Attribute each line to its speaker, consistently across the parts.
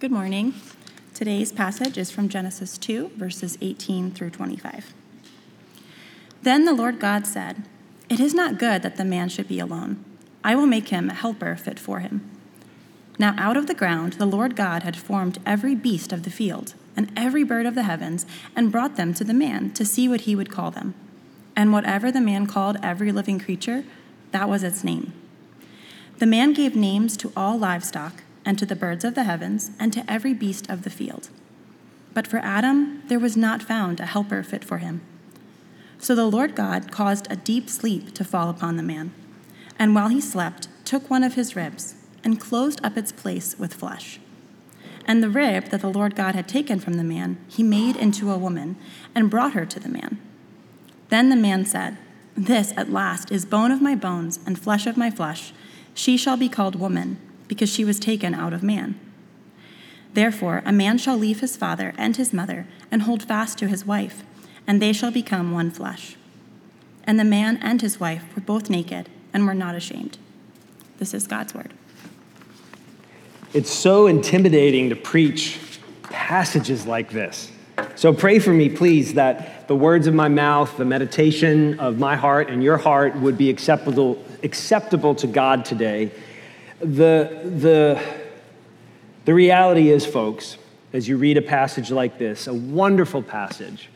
Speaker 1: Good morning. Today's passage is from Genesis 2, verses 18 through 25. Then the Lord God said, "It is not good that the man should be alone. I will make him a helper fit for him." Now out of the ground the Lord God had formed every beast of the field and every bird of the heavens and brought them to the man to see what he would call them. And whatever the man called every living creature, that was its name. The man gave names to all livestock, and to the birds of the heavens, and to every beast of the field. But for Adam there was not found a helper fit for him. So the Lord God caused a deep sleep to fall upon the man, and while he slept, took one of his ribs, and closed up its place with flesh. And the rib that the Lord God had taken from the man, he made into a woman, and brought her to the man. Then the man said, "This at last is bone of my bones, and flesh of my flesh. She shall be called woman, because she was taken out of man. Therefore a man shall leave his father and his mother, and hold fast to his wife, and they shall become one flesh." And the man and his wife were both naked, and were not ashamed. This is God's word.
Speaker 2: It's so intimidating to preach passages like this. So pray for me, please, that the words of my mouth, the meditation of my heart and your heart would be acceptable to God today. The reality is, folks, as you read a passage like this, a wonderful passage,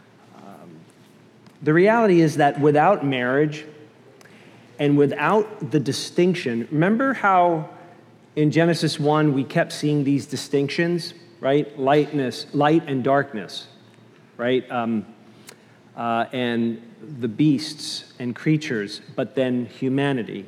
Speaker 2: the reality is that without marriage and without the distinction, remember how in Genesis 1 we kept seeing these distinctions, right? Light and darkness, right? And the beasts and creatures, but then humanity.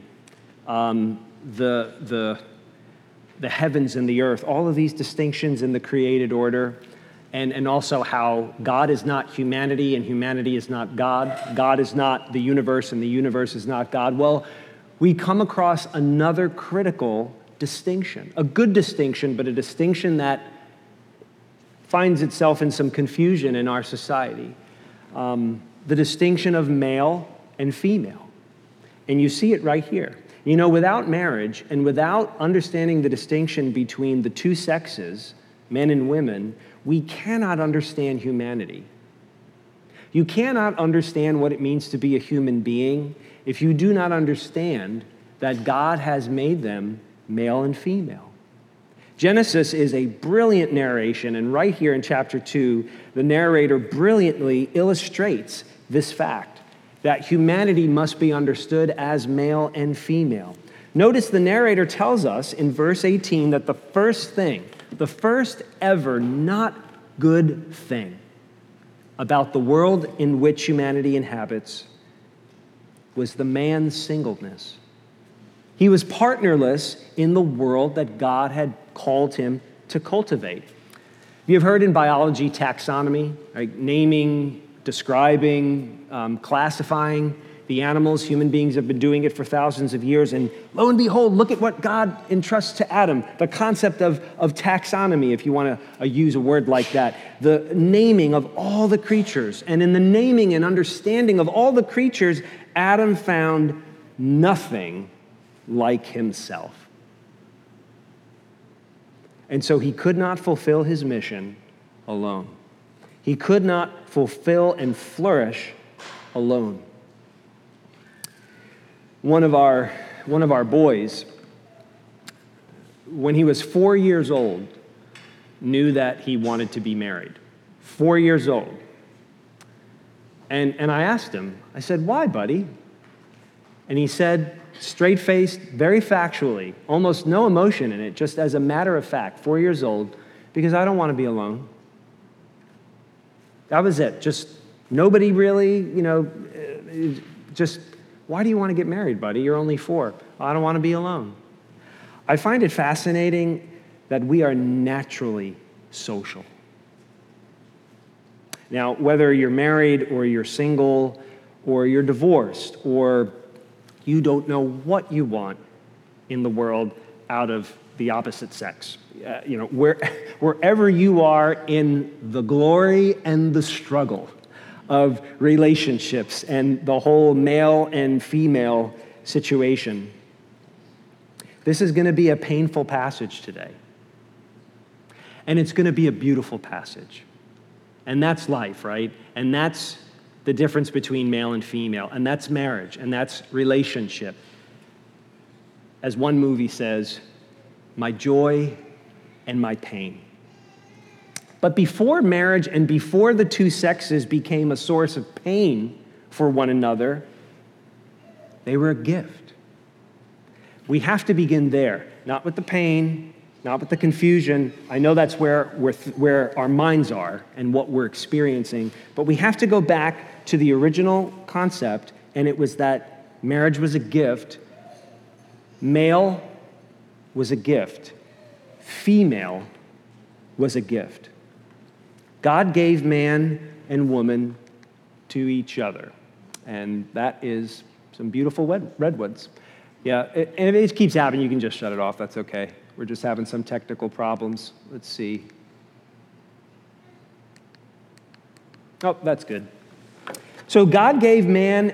Speaker 2: The heavens and the earth, all of these distinctions in the created order, and also how God is not humanity and humanity is not God. God is not the universe and the universe is not God. Well, we come across another critical distinction, a good distinction, but a distinction that finds itself in some confusion in our society. The distinction of male and female. And you see it right here. You know, without marriage and without understanding the distinction between the two sexes, men and women, we cannot understand humanity. You cannot understand what it means to be a human being if you do not understand that God has made them male and female. Genesis is a brilliant narration, and right here in chapter 2, the narrator brilliantly illustrates this fact, that humanity must be understood as male and female. Notice the narrator tells us in verse 18 that the first ever not good thing about the world in which humanity inhabits was the man's singleness. He was partnerless in the world that God had called him to cultivate. You've heard in biology taxonomy, like naming, describing, classifying the animals. Human beings have been doing it for thousands of years, and lo and behold, look at what God entrusts to Adam, the concept of taxonomy, if you want to use a word like that, the naming of all the creatures. And in the naming and understanding of all the creatures, Adam found nothing like himself. And so he could not fulfill his mission alone. He could not fulfill and flourish alone. One of our boys, when he was 4 years old, knew that he wanted to be married. 4 years old. And I asked him, I said, "Why, buddy?" And he said, straight-faced, very factually, almost no emotion in it, just as a matter of fact, 4 years old, "Because I don't want to be alone." That was it. Just nobody really, just, "Why do you want to get married, buddy? You're only 4. I don't want to be alone." I find it fascinating that we are naturally social. Now, whether you're married or you're single or you're divorced or you don't know what you want in the world out of the opposite sex, wherever you are in the glory and the struggle of relationships and the whole male and female situation, this is going to be a painful passage today. And it's going to be a beautiful passage. And that's life, right? And that's the difference between male and female. And that's marriage. And that's relationship. As one movie says, my joy and my pain. But before marriage and before the two sexes became a source of pain for one another, they were a gift. We have to begin there, not with the pain, not with the confusion. I know that's where our minds are and what we're experiencing, but we have to go back to the original concept, and it was that marriage was a gift, male was a gift, female was a gift. God gave man and woman to each other, and that is some beautiful redwoods. Yeah, and if it keeps happening, you can just shut it off. That's okay. We're just having some technical problems. Let's see. Oh, that's good. So God gave the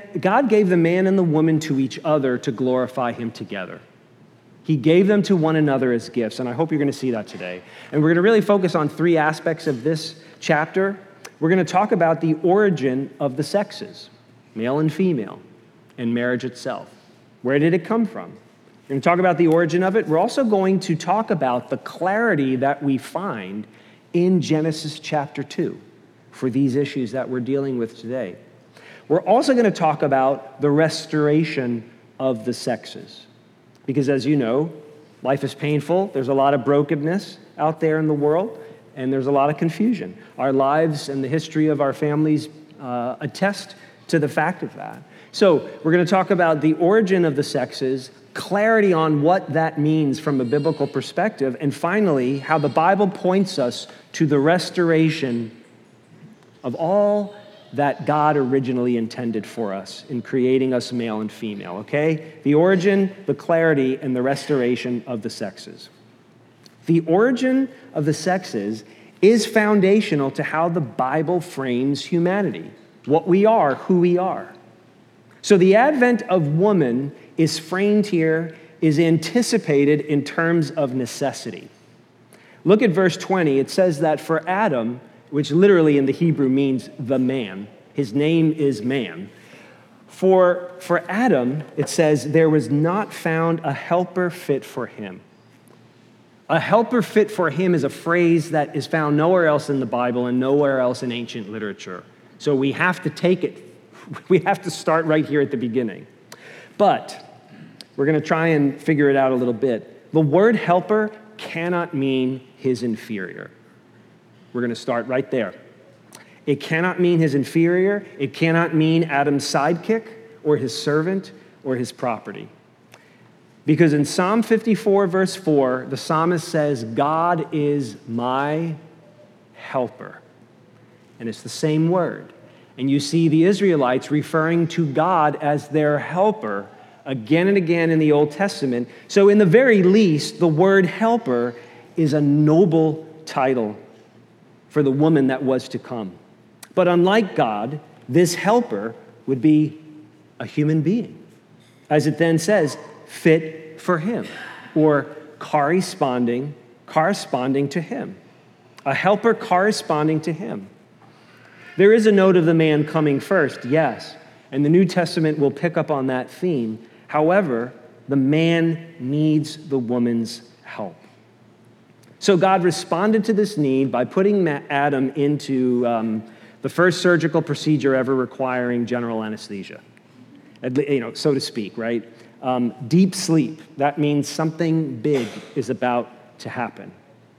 Speaker 2: man and the woman to each other to glorify him together. He gave them to one another as gifts, and I hope you're going to see that today. And we're going to really focus on three aspects of this chapter. We're going to talk about the origin of the sexes, male and female, and marriage itself. Where did it come from? We're going to talk about the origin of it. We're also going to talk about the clarity that we find in Genesis chapter 2 for these issues that we're dealing with today. We're also going to talk about the restoration of the sexes. Because as you know, life is painful. There's a lot of brokenness out there in the world, and there's a lot of confusion. Our lives and the history of our families attest to the fact of that. So we're going to talk about the origin of the sexes, clarity on what that means from a biblical perspective, and finally, how the Bible points us to the restoration of all that God originally intended for us in creating us male and female, okay? The origin, the clarity, and the restoration of the sexes. The origin of the sexes is foundational to how the Bible frames humanity, what we are, who we are. So the advent of woman is framed here, is anticipated in terms of necessity. Look at verse 20. It says that for Adam, which literally in the Hebrew means the man, his name is man. For Adam, it says, there was not found a helper fit for him. A helper fit for him is a phrase that is found nowhere else in the Bible and nowhere else in ancient literature. So we have to take it, we have to start right here at the beginning. But we're going to try and figure it out a little bit. The word helper cannot mean his inferior. We're going to start right there. It cannot mean his inferior. It cannot mean Adam's sidekick or his servant or his property. Because in Psalm 54, verse 4, the psalmist says, God is my helper. And it's the same word. And you see the Israelites referring to God as their helper again and again in the Old Testament. So in the very least, the word helper is a noble title for the woman that was to come. But unlike God, this helper would be a human being. As it then says, fit for him, or corresponding to him. A helper corresponding to him. There is a note of the man coming first, yes, and the New Testament will pick up on that theme. However, the man needs the woman's help. So God responded to this need by putting Adam into the first surgical procedure ever requiring general anesthesia, so to speak, right? Deep sleep. That means something big is about to happen.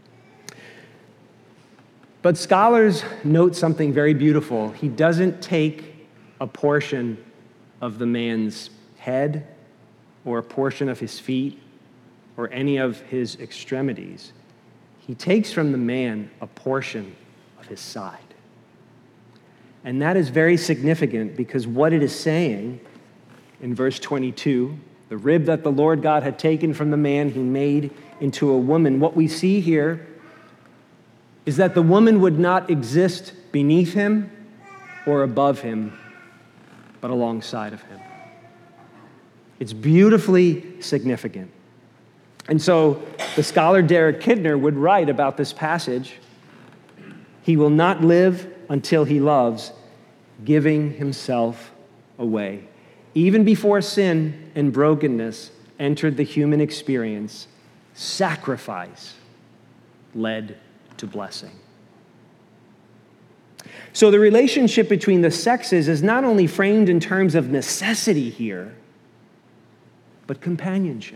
Speaker 2: But scholars note something very beautiful. He doesn't take a portion of the man's head or a portion of his feet or any of his extremities. He takes from the man a portion of his side. And that is very significant because what it is saying in verse 22, the rib that the Lord God had taken from the man, he made into a woman. What we see here is that the woman would not exist beneath him or above him, but alongside of him. It's beautifully significant. And so the scholar Derek Kidner would write about this passage, he will not live until he loves, giving himself away. Even before sin and brokenness entered the human experience, sacrifice led to blessing. So the relationship between the sexes is not only framed in terms of necessity here, but companionship.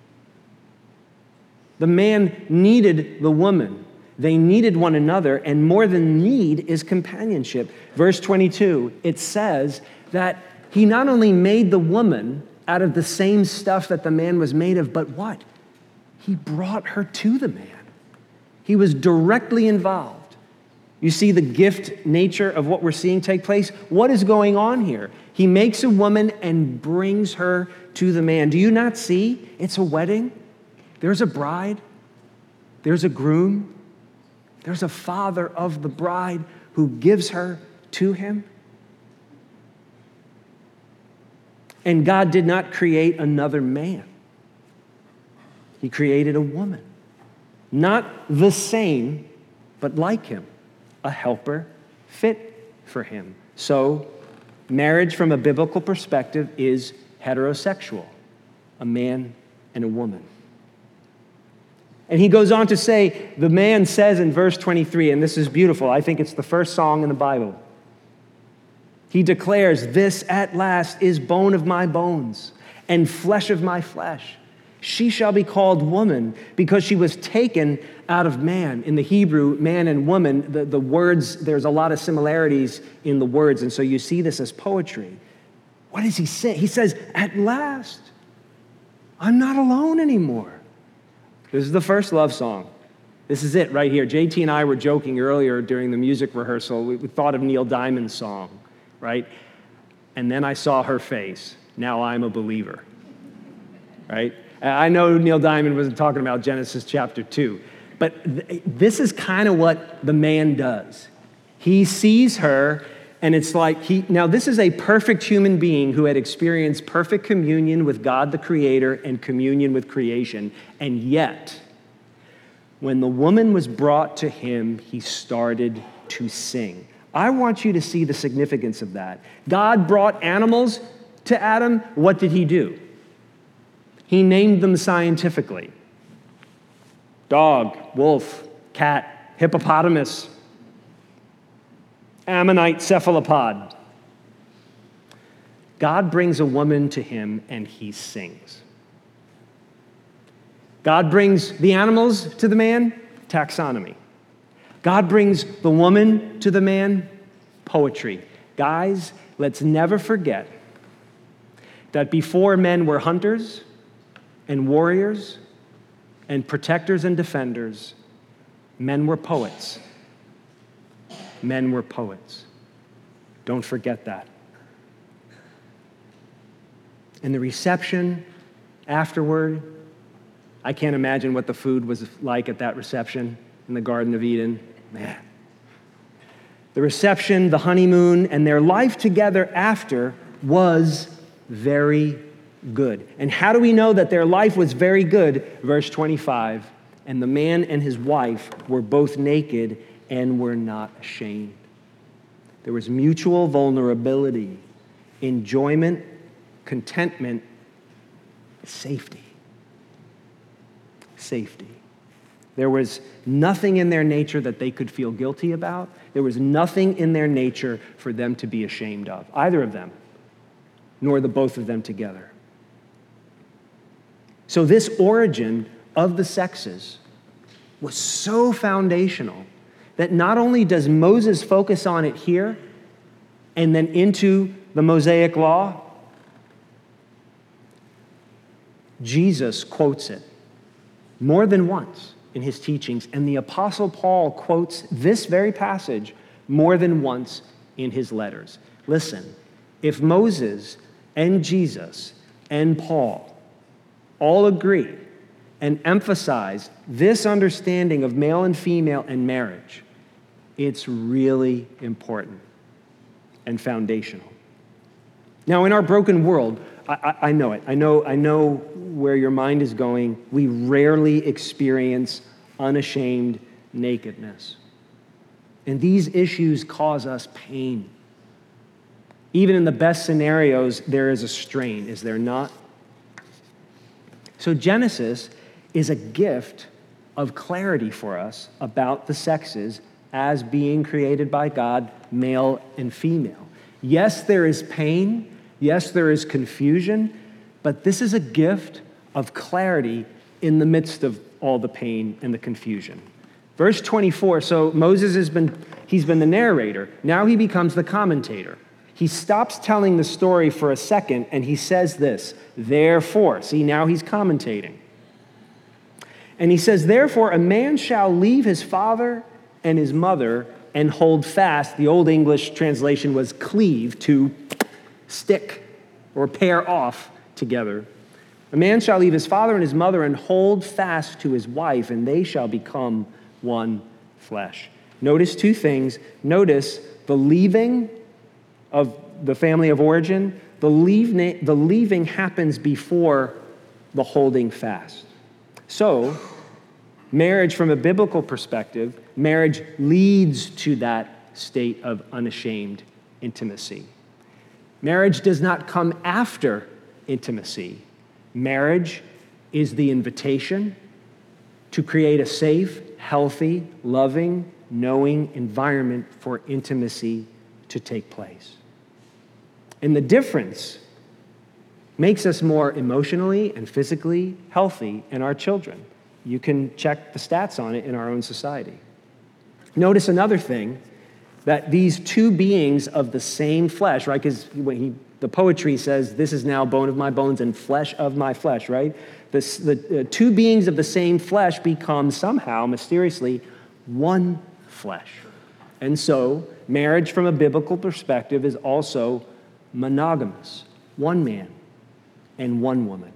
Speaker 2: The man needed the woman. They needed one another, and more than need is companionship. Verse 22, it says that he not only made the woman out of the same stuff that the man was made of, but what? He brought her to the man. He was directly involved. You see the gift nature of what we're seeing take place? What is going on here? He makes a woman and brings her to the man. Do you not see? It's a wedding. There's a bride. There's a groom. There's a father of the bride who gives her to him. And God did not create another man. He created a woman. Not the same, but like him. A helper fit for him. So, marriage from a biblical perspective is heterosexual. A man and a woman. And he goes on to say, the man says in verse 23, and this is beautiful, I think it's the first song in the Bible. He declares, "This at last is bone of my bones and flesh of my flesh. She shall be called woman because she was taken out of man." In the Hebrew, man and woman, the words, there's a lot of similarities in the words, and so you see this as poetry. What does he say? He says, at last, I'm not alone anymore. This is the first love song. This is it right here. JT and I were joking earlier during the music rehearsal. We thought of Neil Diamond's song, right? And then I saw her face. Now I'm a believer, right? I know Neil Diamond wasn't talking about Genesis chapter 2, but this is kind of what the man does. He sees her, and it's like now this is a perfect human being who had experienced perfect communion with God the Creator and communion with creation, and yet, when the woman was brought to him, he started to sing. I want you to see the significance of that. God brought animals to Adam. What did he do? He named them scientifically. Dog, wolf, cat, hippopotamus, ammonite cephalopod. God brings a woman to him and he sings. God brings the animals to the man, taxonomy. God brings the woman to the man, poetry. Guys, let's never forget that before men were hunters and warriors and protectors and defenders, men were poets. Men were poets. Don't forget that. And the reception afterward, I can't imagine what the food was like at that reception in the Garden of Eden. Man. The reception, the honeymoon, and their life together after was very good. And how do we know that their life was very good? Verse 25, and the man and his wife were both naked and were not ashamed. There was mutual vulnerability, enjoyment, contentment, safety. Safety. There was nothing in their nature that they could feel guilty about. There was nothing in their nature for them to be ashamed of, either of them, nor the both of them together. So this origin of the sexes was so foundational that not only does Moses focus on it here and then into the Mosaic Law, Jesus quotes it more than once in his teachings, and the Apostle Paul quotes this very passage more than once in his letters. Listen, if Moses and Jesus and Paul all agree and emphasize this understanding of male and female and marriage, it's really important and foundational. Now, in our broken world, I know it. I know where your mind is going. We rarely experience unashamed nakedness. And these issues cause us pain. Even in the best scenarios, there is a strain, is there not? So Genesis is a gift of clarity for us about the sexes as being created by God, male and female. Yes, there is pain. Yes, there is confusion. But this is a gift of clarity in the midst of all the pain and the confusion. Verse 24, so Moses he's been the narrator. Now he becomes the commentator. He stops telling the story for a second and he says this, therefore. See, now he's commentating. And he says, therefore, a man shall leave his father and his mother and hold fast. The Old English translation was cleave, to stick or pair off together. A man shall leave his father and his mother and hold fast to his wife, and they shall become one flesh. Notice two things. Notice the leaving of the family of origin. The leaving happens before the holding fast. So, marriage from a biblical perspective, marriage leads to that state of unashamed intimacy. Marriage does not come after intimacy. Marriage is the invitation to create a safe, healthy, loving, knowing environment for intimacy to take place. And the difference makes us more emotionally and physically healthy in our children. You can check the stats on it in our own society. Notice another thing, that these two beings of the same flesh, right? Because the poetry says, this is now bone of my bones and flesh of my flesh, right? The two beings of the same flesh become somehow, mysteriously, one flesh. And so, marriage from a biblical perspective is also monogamous. One man and one woman.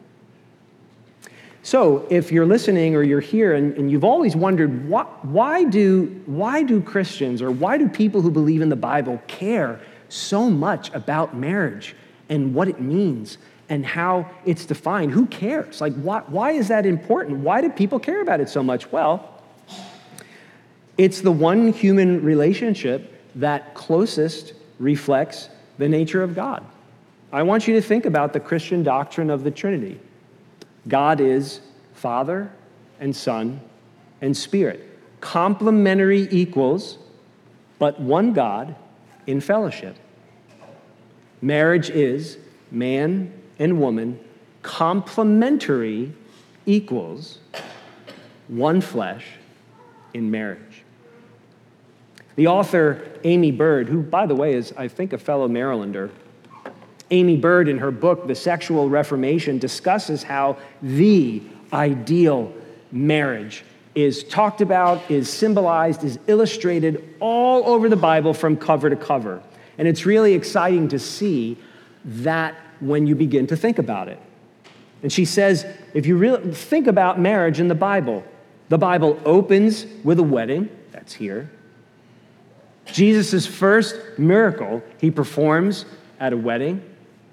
Speaker 2: So, if you're listening or you're here and you've always wondered, why do Christians or why do people who believe in the Bible care so much about marriage and what it means and how it's defined? Who cares? Like, why is that important? Why do people care about it so much? Well, it's the one human relationship that closest reflects the nature of God. I want you to think about the Christian doctrine of the Trinity. God is Father and Son and Spirit. Complementary equals, but one God in fellowship. Marriage is man and woman, complementary equals, one flesh in marriage. The author, Amy Bird, who, by the way, is, I think, a fellow Marylander, Amy Bird, in her book, The Sexual Reformation, discusses how the ideal marriage is talked about, is symbolized, is illustrated all over the Bible from cover to cover. And it's really exciting to see that when you begin to think about it. And she says, if you really think about marriage in the Bible opens with a wedding, that's here. Jesus' first miracle he performs at a wedding.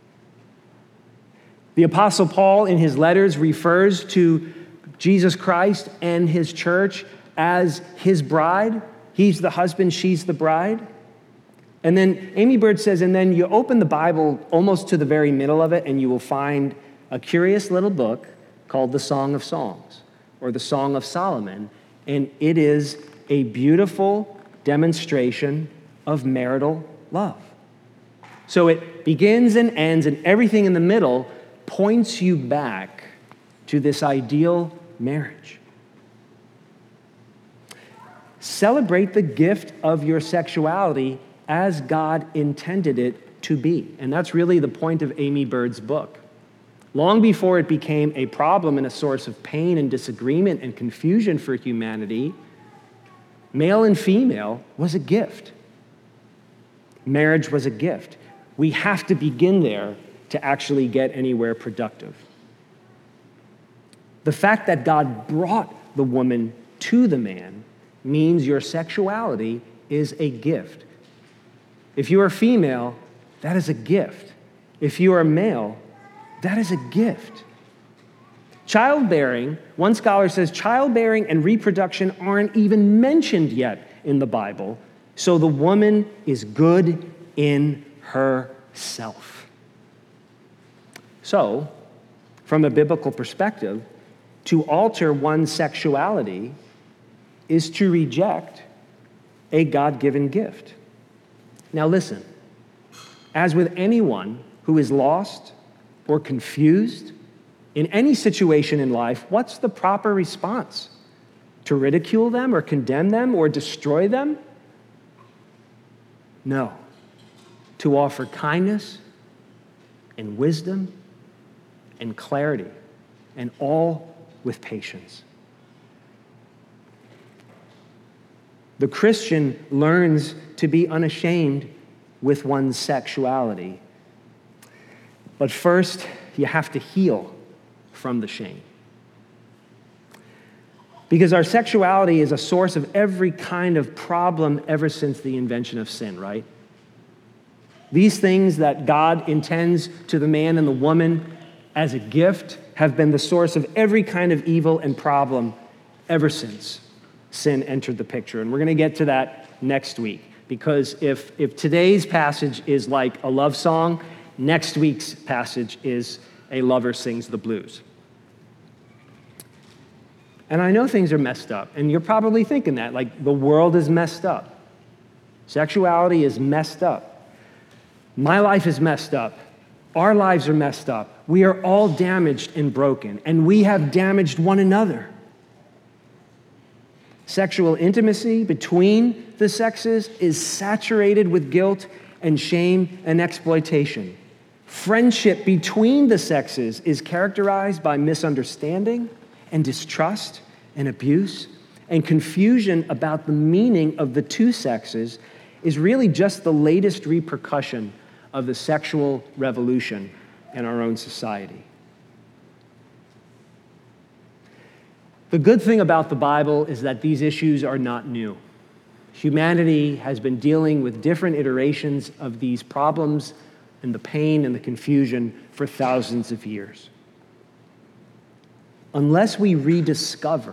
Speaker 2: The Apostle Paul, in his letters, refers to Jesus Christ and his church as his bride. He's the husband, she's the bride. And then Amy Bird says, and then you open the Bible almost to the very middle of it, and you will find a curious little book called the Song of Songs, or the Song of Solomon. And it is a beautiful demonstration of marital love. So it begins and ends, and everything in the middle points you back to this ideal marriage. Celebrate the gift of your sexuality as God intended it to be. And that's really the point of Amy Bird's book. Long before it became a problem and a source of pain and disagreement and confusion for humanity, male and female was a gift. Marriage was a gift. We have to begin there to actually get anywhere productive. The fact that God brought the woman to the man means your sexuality is a gift. If you are female, that is a gift. If you are male, That is a gift. Childbearing, one scholar says, childbearing and reproduction aren't even mentioned yet in the Bible, so the woman is good in herself. So, from a biblical perspective, to alter one's sexuality is to reject a God-given gift. Now listen, as with anyone who is lost or confused in any situation in life, what's the proper response? To ridicule them or condemn them or destroy them? No. To offer kindness and wisdom and clarity, and all with patience. The Christian learns to be unashamed with one's sexuality. But first, you have to heal from the shame. Because our sexuality is a source of every kind of problem ever since the invention of sin, right? These things that God intends to the man and the woman as a gift have been the source of every kind of evil and problem ever since sin entered the picture. And we're going to get to that next week, because if today's passage is like a love song, next week's passage is a lover sings the blues. And I know things are messed up, and you're probably thinking that, like, the world is messed up. Sexuality is messed up. My life is messed up. Our lives are messed up. We are all damaged and broken, and we have damaged one another. Sexual intimacy between the sexes is saturated with guilt and shame and exploitation. Friendship between the sexes is characterized by misunderstanding and distrust and abuse, and confusion about the meaning of the two sexes is really just the latest repercussion of the sexual revolution in our own society. The good thing about the Bible is that these issues are not new. Humanity has been dealing with different iterations of these problems and the pain and the confusion for thousands of years. Unless we rediscover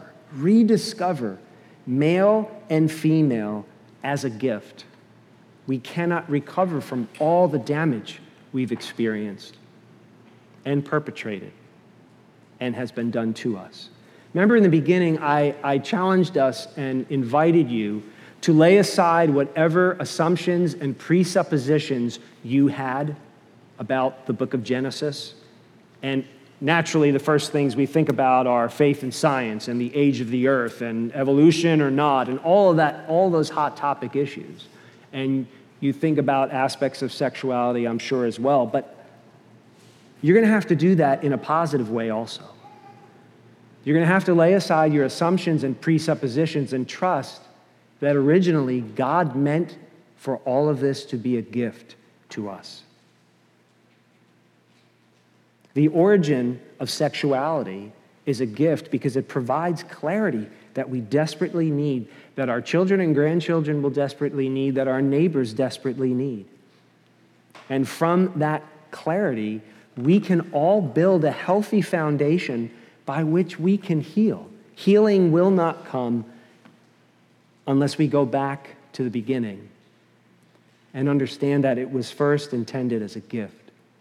Speaker 2: male and female as a gift, we cannot recover from all the damage we've experienced and perpetrated and has been done to us. Remember in the beginning, I challenged us and invited you to lay aside whatever assumptions and presuppositions you had about the book of Genesis. And naturally, the first things we think about are faith and science and the age of the earth and evolution or not, and all of that, all those hot topic issues. And you think about aspects of sexuality, I'm sure, as well. But you're going to have to do that in a positive way also. You're going to have to lay aside your assumptions and presuppositions and trust that originally God meant for all of this to be a gift to us. The origin of sexuality is a gift because it provides clarity that we desperately need, that our children and grandchildren will desperately need, that our neighbors desperately need. And from that clarity, we can all build a healthy foundation by which we can heal. Healing will not come unless we go back to the beginning and understand that it was first intended as a gift.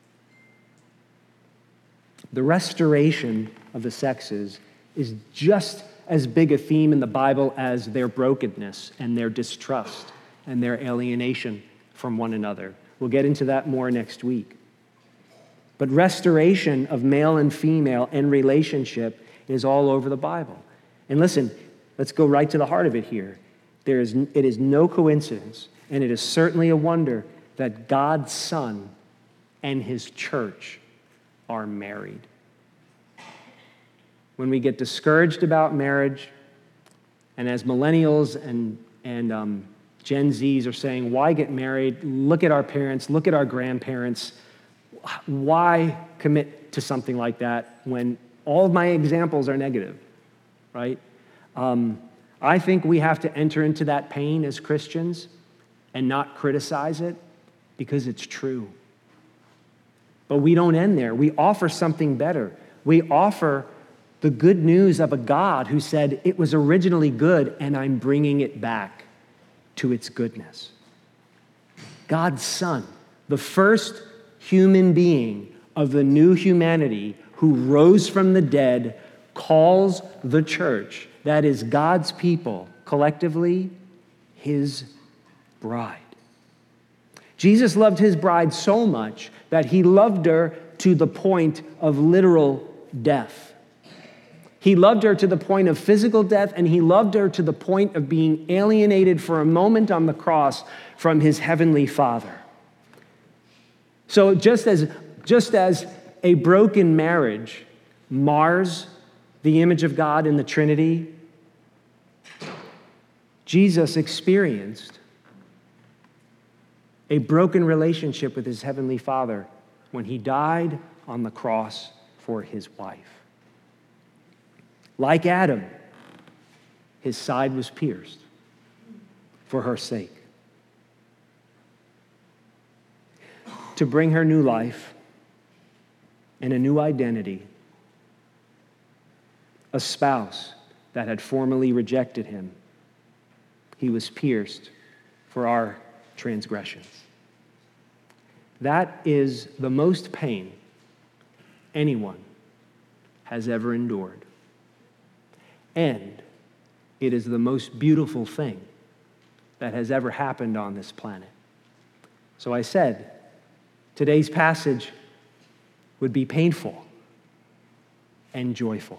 Speaker 2: The restoration of the sexes is just as big a theme in the Bible as their brokenness and their distrust and their alienation from one another. We'll get into that more next week. But restoration of male and female and relationship is all over the Bible. And listen, let's go right to the heart of it here. It is no coincidence, and it is certainly a wonder that God's Son and his church are married. When we get discouraged about marriage, and as millennials and Gen Zs are saying, why get married? Look at our parents, look at our grandparents. Why commit to something like that when all of my examples are negative, right? I think we have to enter into that pain as Christians and not criticize it because it's true. But we don't end there. We offer something better. We offer the good news of a God who said, it was originally good, and I'm bringing it back to its goodness. God's Son, the first human being of the new humanity who rose from the dead, calls the church, that is God's people, collectively, his bride. Jesus loved his bride so much that he loved her to the point of literal death. He loved her to the point of physical death, and he loved her to the point of being alienated for a moment on the cross from his heavenly Father. So just as a broken marriage mars the image of God in the Trinity, Jesus experienced a broken relationship with his heavenly Father when he died on the cross for his wife. Like Adam, his side was pierced for her sake, to bring her new life and a new identity. A spouse that had formerly rejected him, he was pierced for our transgressions. That is the most pain anyone has ever endured. And it is the most beautiful thing that has ever happened on this planet. So I said, today's passage would be painful and joyful.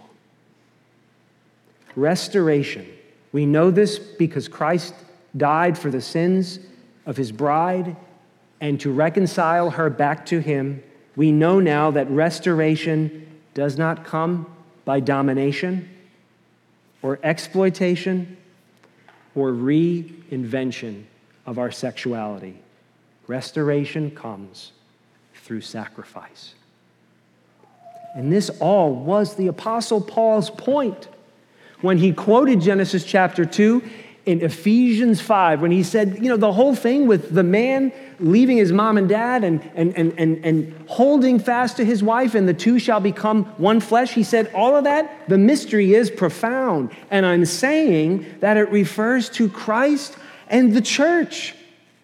Speaker 2: Restoration. We know this because Christ died for the sins of his bride and to reconcile her back to him. We know now that restoration does not come by domination or exploitation or reinvention of our sexuality. Restoration comes through sacrifice. And this all was the Apostle Paul's point when he quoted Genesis chapter 2 in Ephesians 5, when he said, the whole thing with the man leaving his mom and dad and holding fast to his wife, and the two shall become one flesh. He said, all of that, the mystery is profound. And I'm saying that it refers to Christ and the church.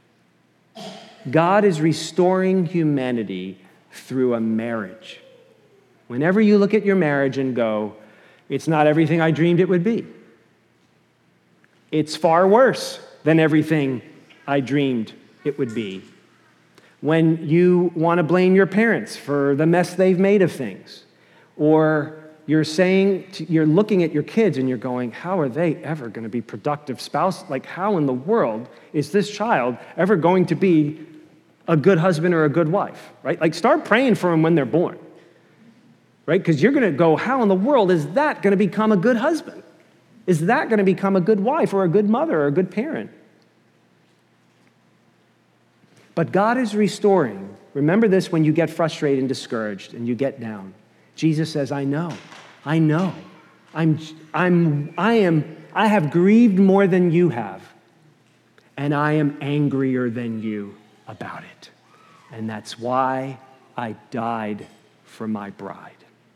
Speaker 2: God is restoring humanity through a marriage. Whenever you look at your marriage and go, it's not everything I dreamed it would be. It's far worse than everything I dreamed it would be. When you want to blame your parents for the mess they've made of things, or you're looking at your kids and you're going, how are they ever going to be productive spouses? Like, how in the world is this child ever going to be a good husband or a good wife, right? Like, start praying for them when they're born. Right? Because you're going to go, how in the world is that going to become a good husband? Is that going to become a good wife or a good mother or a good parent? But God is restoring. Remember this when you get frustrated and discouraged and you get down. Jesus says, I know. I have grieved more than you have, and I am angrier than you about it. And that's why I died for my bride.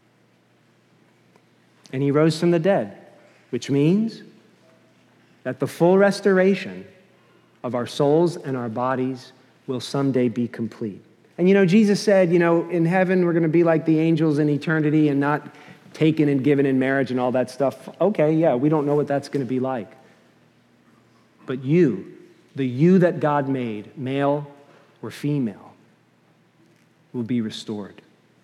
Speaker 2: And he rose from the dead, which means that the full restoration of our souls and our bodies will someday be complete. And Jesus said, in heaven we're going to be like the angels in eternity and not taken and given in marriage and all that stuff. Okay, yeah, we don't know what that's going to be like. But you, the you that God made, male or female, will be restored.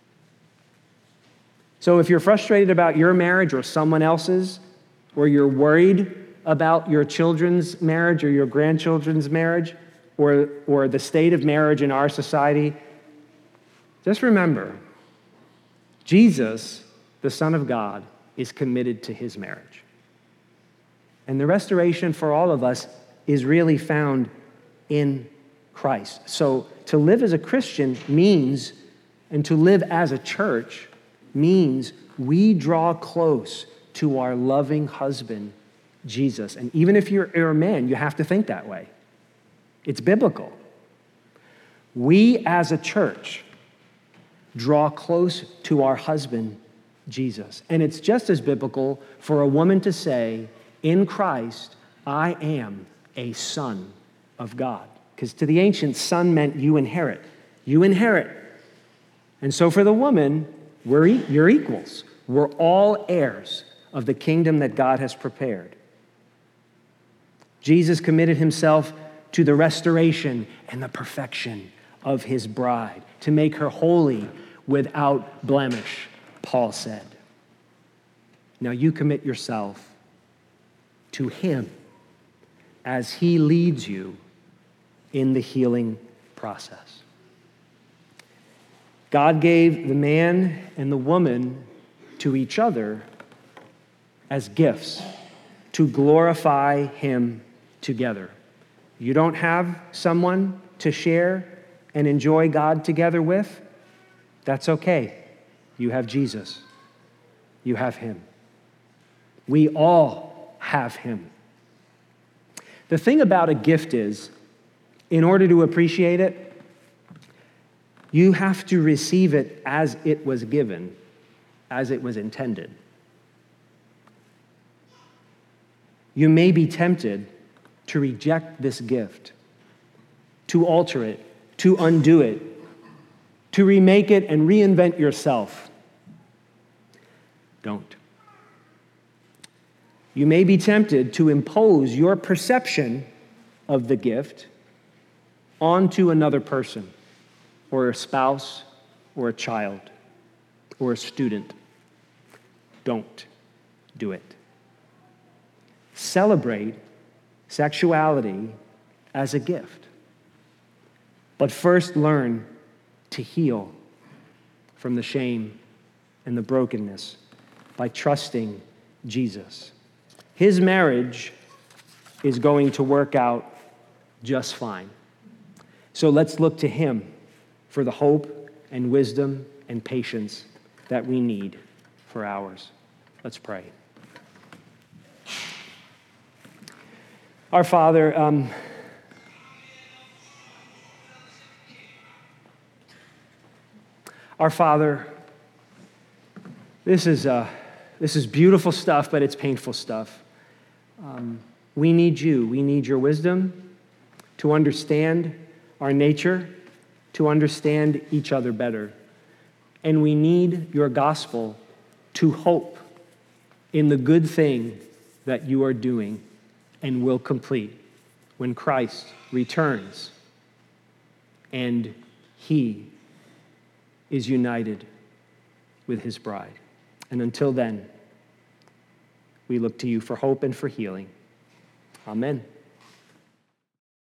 Speaker 2: So if you're frustrated about your marriage or someone else's, or you're worried about your children's marriage or your grandchildren's marriage, or the state of marriage in our society, just remember, Jesus, the Son of God, is committed to his marriage. And the restoration for all of us is really found in Christ. So to live as a Christian means, and to live as a church means we draw close to our loving husband, Jesus. And even if you're a man, you have to think that way. It's biblical. We as a church draw close to our husband, Jesus. And it's just as biblical for a woman to say, in Christ, I am a son of God. Because to the ancients, son meant you inherit. You inherit. And so for the woman, you're equals. We're all heirs of the kingdom that God has prepared. Jesus committed himself to the restoration and the perfection of his bride, to make her holy without blemish, Paul said. Now you commit yourself to him as he leads you in the healing process. God gave the man and the woman to each other as gifts to glorify him together. You don't have someone to share and enjoy God together with? That's okay. You have Jesus. You have him. We all have him. The thing about a gift is, in order to appreciate it, you have to receive it as it was given, as it was intended. You may be tempted to reject this gift, to alter it, to undo it, to remake it and reinvent yourself. Don't. You may be tempted to impose your perception of the gift onto another person, or a spouse, or a child, or a student. Don't do it. Celebrate sexuality as a gift. But first learn to heal from the shame and the brokenness by trusting Jesus. His marriage is going to work out just fine. So let's look to him for the hope and wisdom and patience that we need for ours. Let's pray. Our Father, this is beautiful stuff, but it's painful stuff. We need you. We need your wisdom to understand our nature, to understand each other better. And we need your gospel to hope in the good thing that you are doing and will complete when Christ returns and he is united with his bride. And until then, we look to you for hope and for healing. Amen.